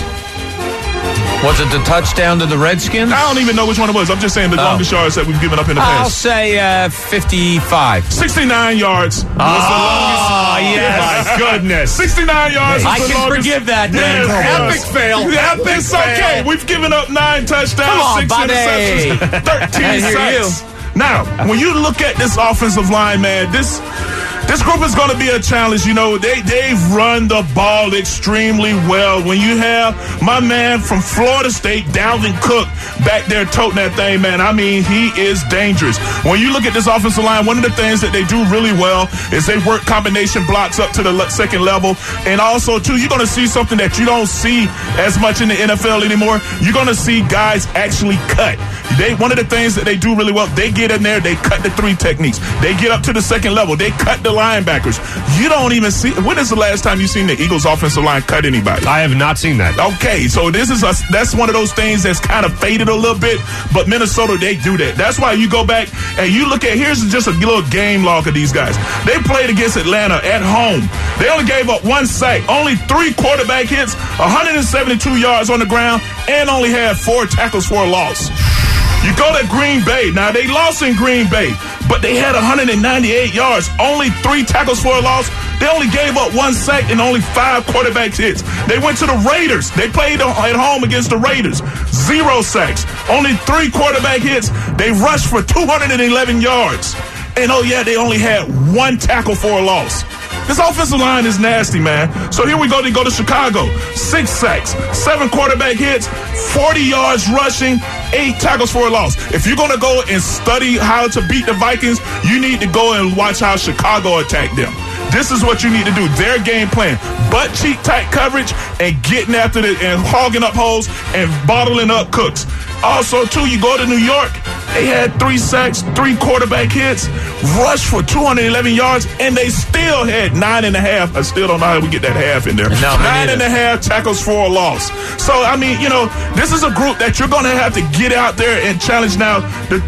Was it the touchdown to the Redskins? I don't even know which one it was. I'm just saying the Oh. longest yards that we've given up in the I'll past. say uh, fifty-five. sixty-nine yards was the longest. Oh, yes. My goodness. sixty-nine yards I was the can longest. forgive that, Yes, then. yes. Epic fail. Yeah, Epic it's okay. fail. We've given up nine touchdowns, Come on, six buddy. interceptions, thirteen I hear sacks. Now, when you look at this offensive line, man, this this group is going to be a challenge. You know, they, they've run the ball extremely well. When you have my man from Florida State, Dalvin Cook, back there toting that thing, man, I mean, he is dangerous. When you look at this offensive line, one of the things that they do really well is they work combination blocks up to the le- second level. And also, too, you're going to see something that you don't see as much in the N F L anymore. You're going to see guys actually cut. They One of the things that they do really well, they get in there, they cut the three techniques. They get up to the second level. They cut the linebackers. You don't even see. When is the last time you seen the Eagles offensive line cut anybody? I have not seen that. Okay, so this is a, that's one of those things that's kind of faded a little bit, but Minnesota, they do that. That's why you go back and you look at, here's just a little game log of these guys. They played against Atlanta at home. They only gave up one sack, only three quarterback hits, one hundred seventy-two yards on the ground, and only had four tackles for a loss. You go to Green Bay. Now, they lost in Green Bay, but they had one hundred ninety-eight yards, only three tackles for a loss. They only gave up one sack and only five quarterback hits. They went to the Raiders. They played at home against the Raiders. Zero sacks, only three quarterback hits. They rushed for two hundred eleven yards. And, oh, yeah, they only had one tackle for a loss. This offensive line is nasty, man. So here we go. They go to Chicago. Six sacks, seven quarterback hits, forty yards rushing, eight tackles for a loss. If you're going to go and study how to beat the Vikings, you need to go and watch how Chicago attacked them. This is what you need to do. Their game plan. Butt cheek tight coverage and getting after it and hogging up holes and bottling up Cooks. Also, too, you go to New York. They had three sacks, three quarterback hits, rushed for two hundred eleven yards, and they still had nine and a half. I still don't know how we get that half in there. No, nine and a half tackles for a loss. So, I mean, you know, this is a group that you're going to have to get out there and challenge. Now, the good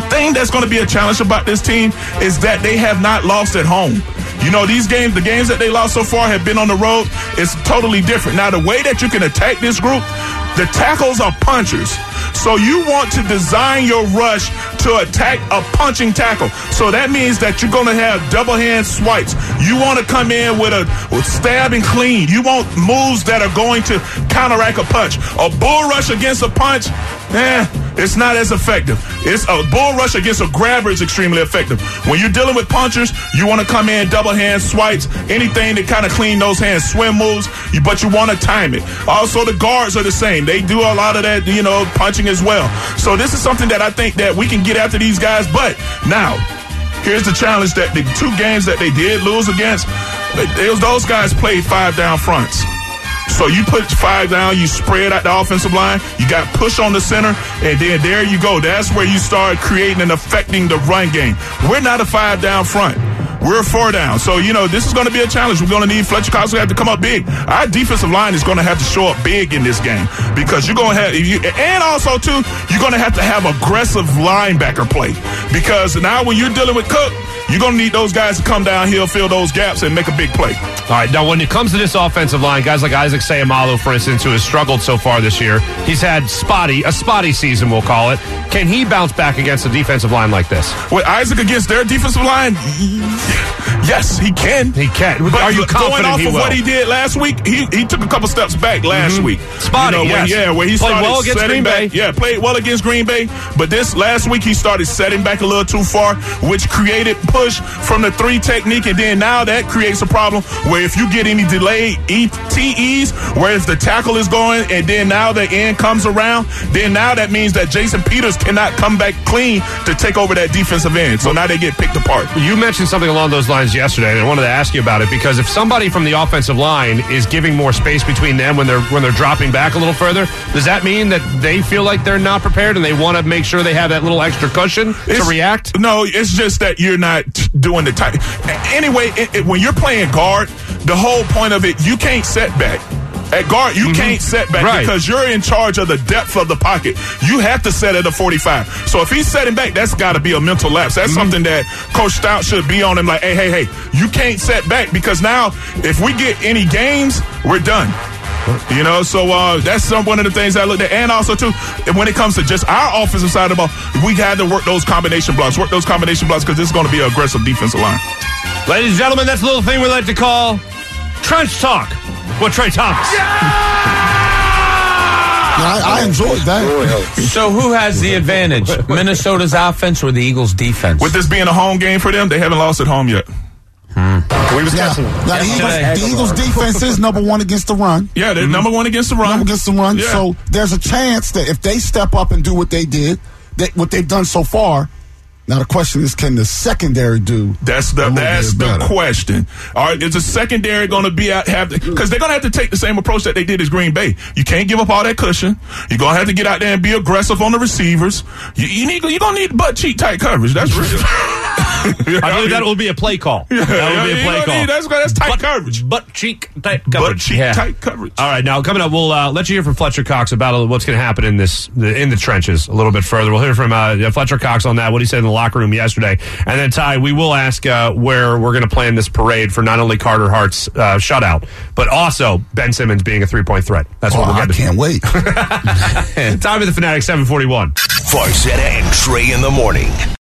thing that's going to be a challenge about this team is that they have not lost at home. You know, these games, the games that they lost so far have been on the road. It's totally different. Now, the way that you can attack this group, the tackles are punchers. So you want to design your rush to attack a punching tackle. So that means that you're going to have double hand swipes. You want to come in with a with stab and clean. You want moves that are going to counteract a punch. A bull rush against a punch, eh, it's not as effective. It's a bull rush against a grabber is extremely effective. When you're dealing with punchers, you want to come in double hand swipes, anything to kind of clean those hands, swim moves, you, but you want to time it. Also, the guards are the same. They do a lot of that, you know, punching as well. So this is something that I think that we can get after these guys. But now, here's the challenge that the two games that they did lose against, it was those guys played five down fronts. So you put five down, you spread out the offensive line, you got push on the center, and then there you go. That's where you start creating and affecting the run game. We're not a five down front. We're four down. So, you know, this is going to be a challenge. We're going to need Fletcher Cox to have to come up big. Our defensive line is going to have to show up big in this game because you're going to have, you, and also, too, you're going to have to have aggressive linebacker play because now when you're dealing with Cook, you're going to need those guys to come downhill, fill those gaps, and make a big play. All right, now when it comes to this offensive line, guys like Isaac Seumalo, for instance, who has struggled so far this year, he's had spotty, a spotty season, we'll call it. Can he bounce back against a defensive line like this? With Isaac against their defensive line, yes, he can. He can. But are you confident going off he of will? what he did last week, he, he took a couple steps back last mm-hmm. week. Spotty, you know, yes. When, yeah, where he played started well against setting Green back. Bay. Yeah, played well against Green Bay. But this last week, he started setting back a little too far, which created push from the three technique. And then now that creates a problem where if you get any delayed E T Es, where if the tackle is going and then now the end comes around, then now that means that Jason Peters cannot come back clean to take over that defensive end. So now they get picked apart. You mentioned something along those lines yesterday, and I wanted to ask you about it because if somebody from the offensive line is giving more space between them when they're when they're dropping back a little further, does that mean that they feel like they're not prepared and they want to make sure they have that little extra cushion it's, to react? No, it's just that you're not doing the type. Anyway, it, it, when you're playing guard, the whole point of it, you can't set back. At guard, you mm-hmm. can't set back right. because you're in charge of the depth of the pocket. You have to set at a forty-five. So if he's setting back, that's got to be a mental lapse. That's mm-hmm. something that Coach Stout should be on him like, hey, hey, hey, you can't set back because now if we get any games, we're done. You know, so uh, that's some, one of the things I looked at. And also, too, when it comes to just our offensive side of the ball, we had to work those combination blocks, work those combination blocks because this is going to be an aggressive defensive line. Ladies and gentlemen, that's a little thing we like to call Trench Talk with Trey Thomas. Yeah, I, I enjoyed that. So who has the advantage, Minnesota's offense or the Eagles' defense? With this being a home game for them, they haven't lost at home yet. Hmm. We was yeah. Now, the, Eagles, the Eagles' defense is number one against the run. Yeah, they're mm-hmm. number one against the run. Number against the run. Yeah. So there's a chance that if they step up and do what they did, that what they've done so far. Now the question is, can the secondary do? That's the that's the question. All right, is the secondary going to be out have because they're going to have to take the same approach that they did as Green Bay. You can't give up all that cushion. You're going to have to get out there and be aggressive on the receivers. You, you need you're going to need butt cheek tight coverage. That's real. I believe that will be a play call. Yeah, that will be a play call. Need, that's that's tight butt, coverage. Butt cheek tight coverage. Butt cheek yeah. tight coverage. All right, now coming up, we'll uh, let you hear from Fletcher Cox about what's going to happen in this the, in the trenches a little bit further. We'll hear from uh, Fletcher Cox on that, what he said in the locker room yesterday. And then, Ty, we will ask uh, where we're going to plan this parade for not only Carter Hart's uh, shutout, but also Ben Simmons being a three-point threat. That's oh, what we'll get I to. can't wait. Time of the Fanatic, seven forty-one. Farzetta and Trey in the morning.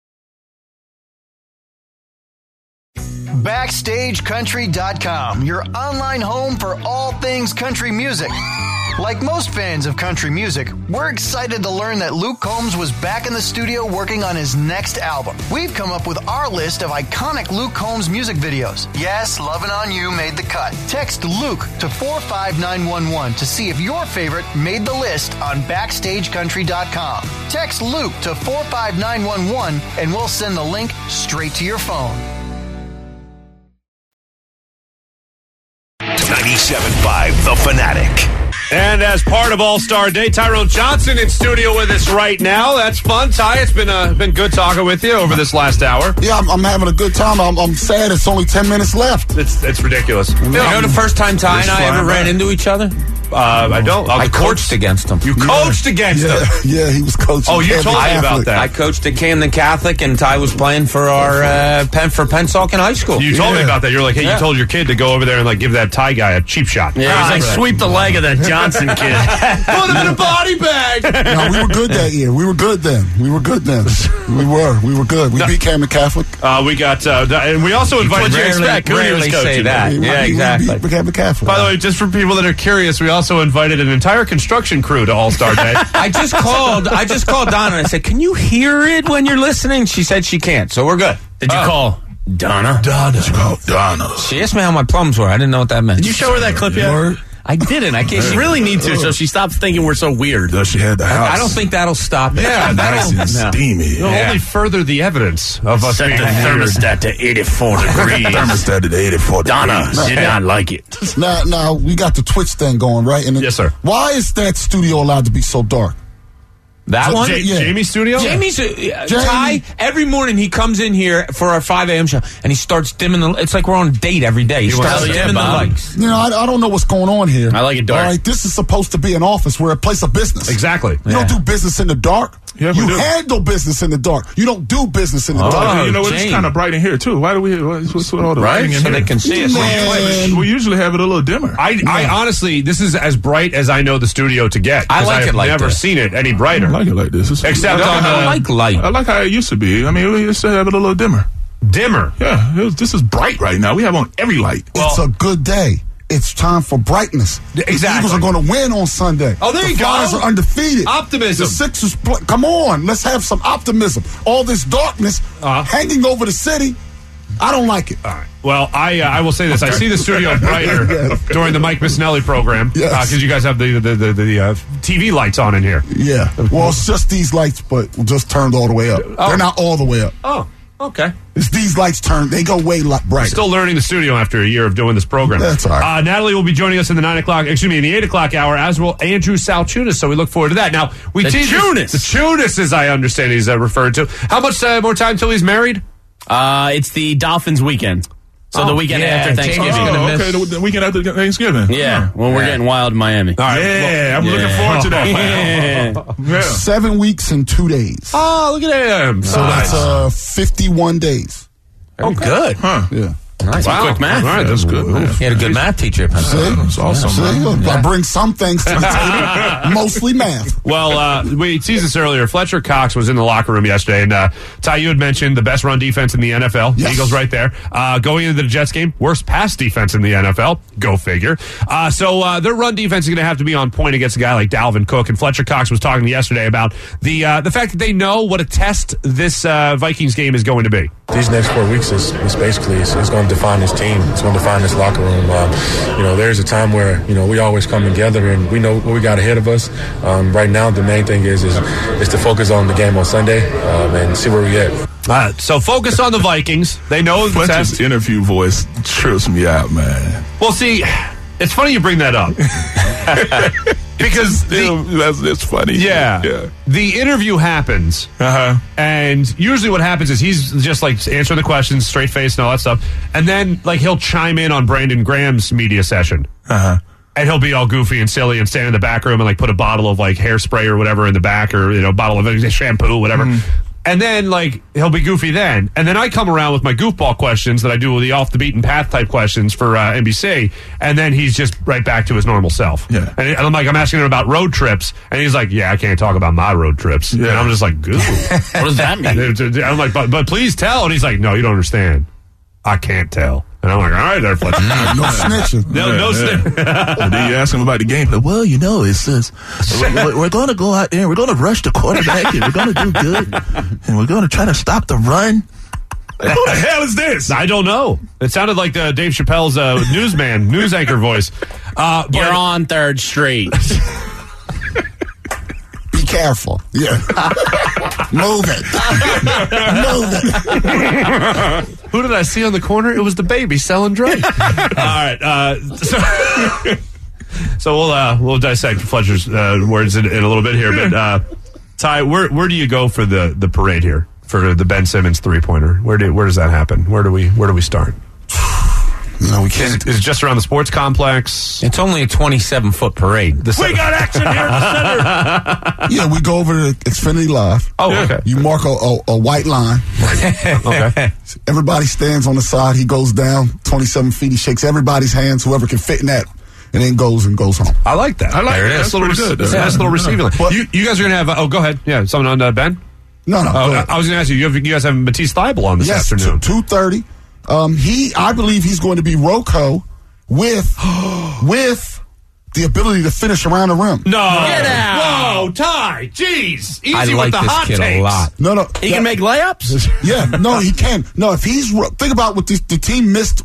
Backstage Country dot com, your online home for all things country music. Like most fans of country music, we're excited to learn that Luke Combs was back in the studio working on his next album. We've come up with our list of iconic Luke Combs music videos. Yes, Lovin' On You made the cut. Text Luke to four five nine one one to see if your favorite made the list on Backstage Country dot com. Text Luke to four five nine one one and we'll send the link straight to your phone. ninety-seven point five The Fanatic. And as part of All-Star Day, Tyrone Johnson in studio with us right now. That's fun, Ty. It's been uh, been good talking with you over this last hour. Yeah, I'm, I'm having a good time. I'm, I'm sad it's only ten minutes left. It's it's ridiculous. You know, the first time Ty and I ever ran into each other? Uh, I don't. I coached against him. You coached against Yeah, him. yeah, he was coaching. Oh, you Camden told me about Catholic. that. I coached at Camden Catholic, and Ty was playing for our uh, Penn for Pennsauken High School. You told me Yeah. about that. You're like, hey, Yeah. you told your kid to go over there and like give that Thai guy a cheap shot. Yeah, he's like, sweep the leg of that Johnson kid. Put him in a body bag. No, we were good that year. We were good then. We were good then. We were. We were good. We No. beat Camden Catholic. Uh, we got, uh, and we also invited. What'd you expect? Who Rarely was say coaching? that. We- Yeah, we- exactly. We beat Camden Catholic. By the way, just for people that are curious, we also invited an entire construction crew to All Star Day. I just called. I just called Donna and I said, "Can you hear it when you're listening?" She said she can't, so we're good. Did you Oh. call Donna? Donna. Oh, Donna. She asked me how my plums were. I didn't know what that meant. Did you show her that clip yet? Word. I didn't. I can't. She really needs to, so she stops thinking we're so weird. Does she had the house? I don't think that'll stop it. Yeah, nice and No. steamy. It'll only further the evidence of us Set being the weird. thermostat to eighty-four degrees. Thermostat at eighty-four Donna degrees. did not like it. Now, now we got the Twitch thing going, right? And it- Yes, sir. Why is that studio allowed to be so dark? That So one. Ja- Ja- Yeah. Jamie's studio? Jamie's uh, Jamie. Ty. Every morning he comes in here for our five a.m. show, and he starts dimming the. It's like we're on a date every day. He, He wants starts to- dimming yeah, the Bob. lights. You know, I, I don't know what's going on here. I like it dark. All right, this is supposed to be an office. We're a place of business. Exactly. You don't do business in the dark. Yeah, we you do. handle business in the dark. You don't do business in the Oh, dark. you know, it's Jane. kind of bright in here too. Why do we? What's, what's with all the Right, lighting in so here? they can see us. Man. We usually have it a little dimmer. I, I honestly, this is as bright as I know the studio to get. I 'cause like I've it like never this. seen it any brighter. I like it like this. It's, Except I, on I uh, like light. I like how it used to be. I mean, we used to have it a little dimmer. dimmer. Yeah, it was, this is bright right now. We have on every light. It's a good day. It's time for brightness. Exactly. The Eagles are going to win on Sunday. Oh, there the you go. Flyers are undefeated. Optimism. The Sixers, play, come on, let's have some optimism. All this darkness Uh-huh. hanging over the city, I don't like it. All right. Well, I uh, I will say this: I see the studio brighter Yes. during the Mike Missinelli program because Yes. you guys have the the the, the uh, T V lights on in here. Yeah. Well, it's just these lights, but just turned all the way up. They're not all the way up. Oh, okay. It's these lights turned. They go way li- brighter. Still learning the studio after a year of doing this program. That's all right. Uh, Natalie will be joining us in the nine o'clock, excuse me, in the eight o'clock hour, as will Andrew Salchunas. So we look forward to that. Now we The teased- Chunas. the Chunas, as I understand, he's uh, referred to. How much uh, more time till he's married? Uh, it's the Dolphins weekend. So Oh, the weekend yeah, after Jamie's Thanksgiving. gonna Oh, miss- okay. The, the weekend after Thanksgiving. Yeah, when we're getting wild in Miami. All right. Yeah, I'm looking forward to that. Yeah. Seven weeks and two days. Oh, look at him. So that's uh, fifty-one days. Oh, good. Huh. Yeah. Nice. Wow. Quick math. All right, that's good. Man. He had a good math teacher at Penn See? State. That's awesome. See? I bring some things to the table, mostly math. Well, uh, we teased this earlier. Fletcher Cox was in the locker room yesterday, and uh, Ty, you had mentioned the best run defense in the N F L. Yes. Eagles right there. Uh, going into the Jets game, worst pass defense in the N F L. Go figure. Uh, so uh, their run defense is going to have to be on point against a guy like Dalvin Cook. And Fletcher Cox was talking yesterday about the uh, the fact that they know what a test this uh, Vikings game is going to be. These next four weeks is, is basically is, is going to define this team. It's going to define this locker room. Um, you know, there's a time where you know we always come together and we know what we got ahead of us. Um, right now, the main thing is is is to focus on the game on Sunday um, and see where we get. Uh, so focus on the Vikings. They know the Fletcher's test. interview voice trips me out, man. Well, see, it's funny you bring that up because the, Yeah, that's, that's funny. Yeah. Yeah. The interview happens, Uh-huh. and usually what happens is he's just like answering the questions, straight face and all that stuff, and then like he'll chime in on Brandon Graham's media session. Uh-huh. And he'll be all goofy and silly and stand in the back room and like put a bottle of like hairspray or whatever in the back, or you know, bottle of shampoo, whatever. Mm-hmm. And then like he'll be goofy then, and then I come around with my goofball questions that I do with the off the beaten path type questions for uh, N B C, and then he's just right back to his normal self. Yeah. And I'm like, I'm asking him about road trips, and he's like, yeah, I can't talk about my road trips. Yeah. And I'm just like, goo. What does that mean? I'm like, but, but please tell. And he's like, no, you don't understand. I can't tell. And I'm like, all right, there, Fletcher. No snitching. No, no, Yeah, yeah. And then you ask him about the gameplay. Well, you know, it says we're, we're going to go out there, we're going to rush the quarterback, and we're going to do good, and we're going to try to stop the run. Like, who the hell is this? I don't know. It sounded like uh, Dave Chappelle's uh, newsman, news anchor voice. Uh, but- You're on Third Street. Be careful. Yeah. Move it. Move it. Who did I see on the corner? It was the baby selling drugs. All right. Uh, so, so we'll uh, we'll dissect Fletcher's uh, words in, in a little bit here. But uh, Ty, where where do you go for the, the parade here for the Ben Simmons three pointer? Where do where does that happen? Where do we where do we start? You know, we Is, can't. is it just around the sports complex? It's only a twenty-seven foot parade. We got action here in the center. Yeah, we go over to Xfinity Live. Oh, okay. You mark a, a, a white line. Okay. Everybody stands on the side. He goes down twenty-seven feet. He shakes everybody's hands, whoever can fit in that, and then goes and goes home. I like that. I like There it. it is. That's pretty good. That's a Yeah. nice little receiving line. But- You, you guys are going to have, uh, oh, go ahead. Yeah, something on uh, Ben? No, no. Oh, go ahead. I was going to ask you, you, have, you guys have Matisse Thybulle on this Yes, afternoon. two thirty. Um, he, I believe he's going to be Rocco with with the ability to finish around the rim. No. Get out. Whoa, Ty. Jeez. Easy I with like the this hot kid takes. a lot. No, no. He that- can make layups? Yeah, no, he can. No, if he's ro- think about what this, the team missed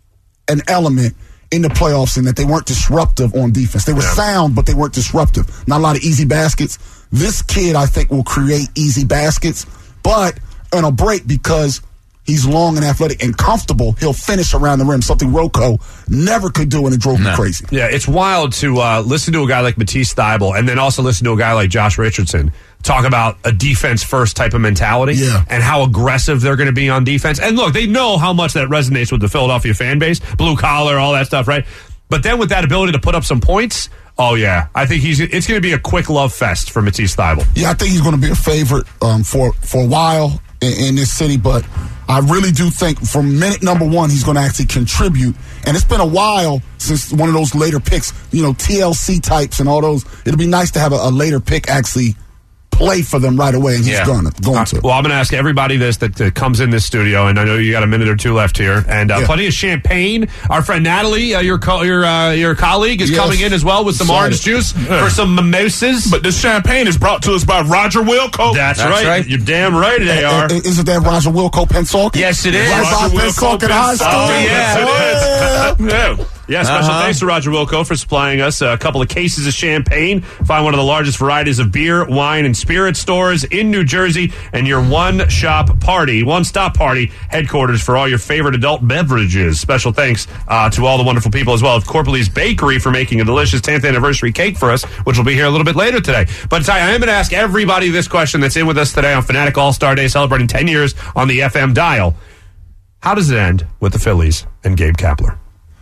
an element in the playoffs in that they weren't disruptive on defense. They were Yeah. sound, but they weren't disruptive. Not a lot of easy baskets. This kid, I think, will create easy baskets, but on a break because he's long and athletic and comfortable. He'll finish around the rim, something Rocco never could do, and it drove me crazy. Yeah, it's wild to uh, listen to a guy like Matisse Thybulle and then also listen to a guy like Josh Richardson talk about a defense-first type of mentality Yeah. and how aggressive they're going to be on defense. And look, they know how much that resonates with the Philadelphia fan base, blue collar, all that stuff, right? But then with that ability to put up some points, oh, yeah, I think he's it's going to be a quick love fest for Matisse Thybulle. Yeah, I think he's going to be a favorite um, for for a while in, in this city, but I really do think from minute number one he's going to actually contribute. And it's been a while since one of those later picks, you know, T L C types and all those. It'll be nice to have a, a later pick actually play for them right away, and he's Yeah. going to. Going Uh, to. well, I'm going to ask everybody this that, that comes in this studio, and I know you got a minute or two left here, and uh, Yeah. plenty of champagne. Our friend Natalie, uh, your co- your uh, your colleague, is Yes. coming in as well with some Excited. orange juice for some mimosas. But this champagne is brought to us by Roger Wilco. That's, That's right. right. You're damn right they are. Uh, Isn't that Roger Wilco Pensacola? Yes, it is. Right by Roger Pensacola Wilco, High School. Oh, yeah. Yes, it is. Yeah. Yeah, special Uh-huh. thanks to Roger Wilco for supplying us a couple of cases of champagne. Find one of the largest varieties of beer, wine, and spirit stores in New Jersey and your one-shop party, one-stop party headquarters for all your favorite adult beverages. Special thanks uh, to all the wonderful people as well of Corporally's Bakery for making a delicious tenth anniversary cake for us, which will be here a little bit later today. But Ty, I am going to ask everybody this question that's in with us today on Fanatic All-Star Day, celebrating ten years on the F M dial. How does it end with the Phillies and Gabe Kapler?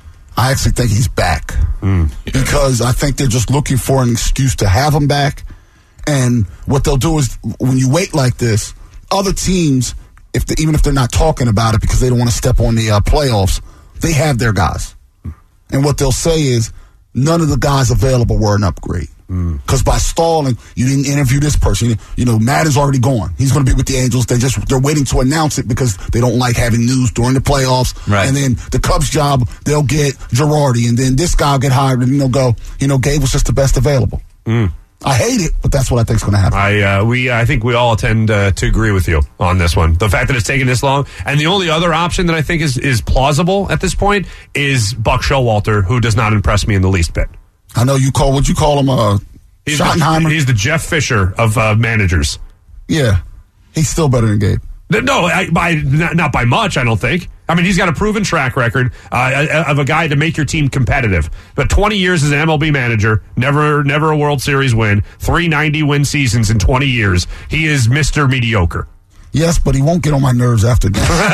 I actually think he's back because I think they're just looking for an excuse to have him back. And what they'll do is when you wait like this, other teams, if they, even if they're not talking about it because they don't want to step on the uh, playoffs, they have their guys. And what they'll say is none of the guys available were an upgrade. Because by stalling, you didn't interview this person. You know, Matt is already gone. He's going to be with the Angels. They just they're waiting to announce it because they don't like having news during the playoffs. Right. And then the Cubs job, they'll get Girardi, and then this guy will get hired, and they'll go. You know, Gabe was just the best available. I hate it, but that's what I think is going to happen. I uh, we I think we all tend uh, to agree with you on this one. The fact that it's taken this long, and the only other option that I think is is plausible at this point is Buck Showalter, who does not impress me in the least bit. I know you call what you call him, uh, He's the, Schottenheimer. he's the Jeff Fisher of uh, managers. Yeah, he's still better than Gabe. No, I, by not, not by much. I don't think. I mean, he's got a proven track record uh, of a guy to make your team competitive. But twenty years as an M L B manager, never, never a World Series win, three ninety win seasons in twenty years. He is Mister Mediocre. Yes, but he won't get on my nerves after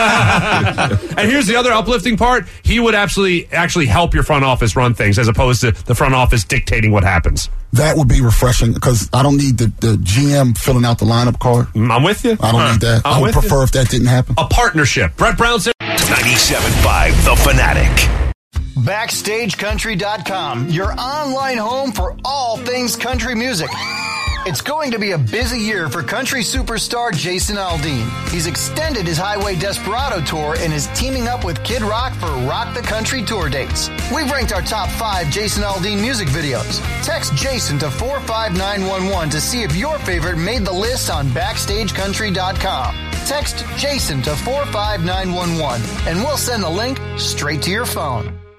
that. And here's the other uplifting part: he would absolutely actually help your front office run things, as opposed to the front office dictating what happens. That would be refreshing because I don't need the, the G M filling out the lineup card. I'm with you. I don't need that. I'm I would with prefer you. if that didn't happen. A partnership. Brett Brown said ninety-seven point five The Fanatic. Backstage Country dot com, your online home for all things country music. It's going to be a busy year for country superstar Jason Aldean. He's extended his Highway Desperado tour and is teaming up with Kid Rock for Rock the Country tour dates. We've ranked our top five Jason Aldean music videos. Text Jason to four five nine one one to see if your favorite made the list on Backstage Country dot com. Text Jason to four five nine one one and we'll send the link straight to your phone.